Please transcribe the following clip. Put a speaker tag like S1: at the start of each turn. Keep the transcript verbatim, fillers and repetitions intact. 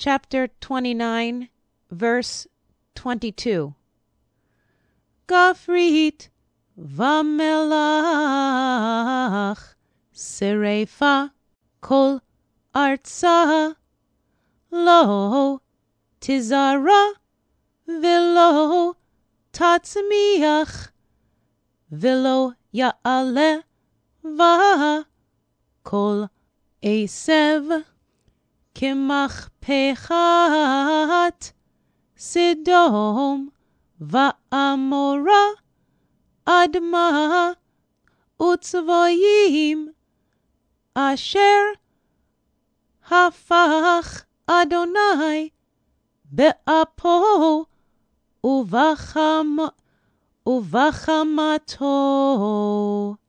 S1: chapter twenty-nine, verse twenty-two. Gafrit v'melach serefa kol artsa lo tizara v'lo tatzmiach v'lo ya'ale va kol esev kimach pechat Sidom va'amora adma utzvoyim asher hafach Adonai be'apo uvacham uvachamato.